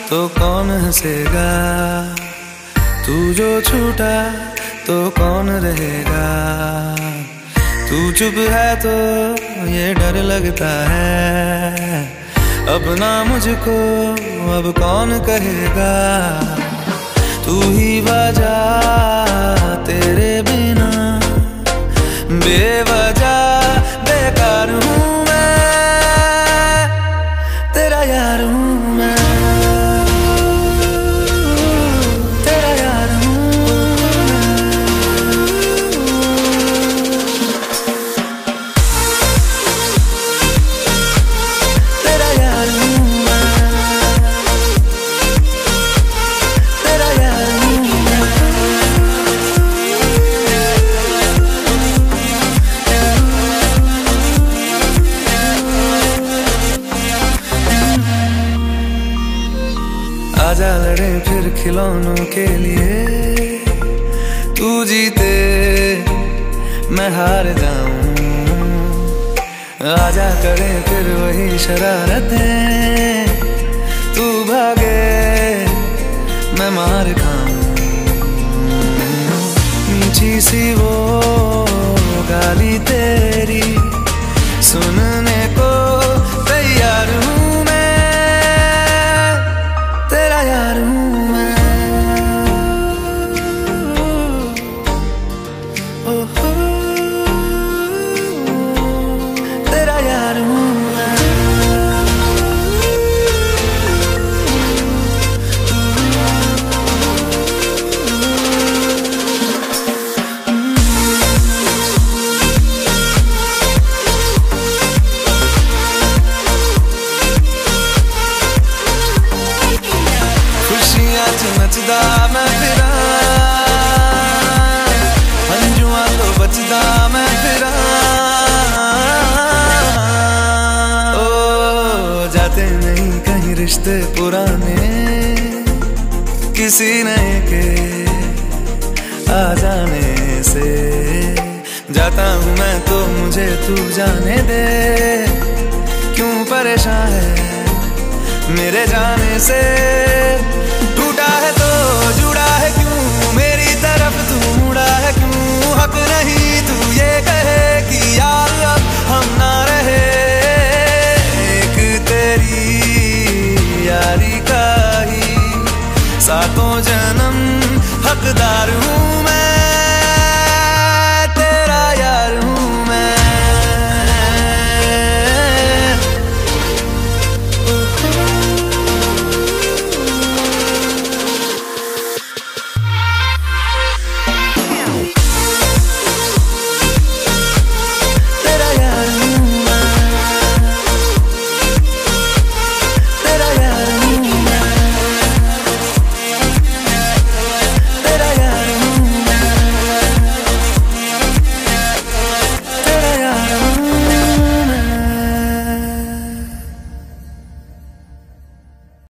तो कौन हंसेगा, तू जो छूटा तो कौन रहेगा। तू चुप है तो ये डर लगता है, अब ना मुझको अब कौन कहेगा। तू ही वजह तेरे बिना बेवजह बेकार हूँ मैं, तेरा यार हूँ मैं, तेरा यार हूँ मैं, तेरा यार हूँ मैं, तेरा यार हूँ मैं। आजा लड़े फिर खिलौनों के लिए, तू जीते मैं हार जाऊं। आजा करें फिर वही शरारतें, तू भागे मैं मार खाऊं। मीठी सी वो गाली तेरी सुनने को तैयार हूँ मैं, तेरा यार हूँ मैं। ओहो तेरा यार हूँ मैं। खुशियाँ च नचदा मैं फिरा, हंजुआं तो बचदा मैं फिरा। ओ जाते नहीं कहीं रिश्ते पुराने, किसी नए के आ जाने से। जाता हूँ मैं तो मुझे तू जाने दे, क्यों परेशान है मेरे जाने से। टूटा है तो जुड़ा है क्यों, मेरी तरफ तू मुड़ा है क्यों। हक नहीं तू ये कहे कि यार अब हम ना रहे, एक तेरी यारी का ही सातों जन्म हकदार हूँ मैं।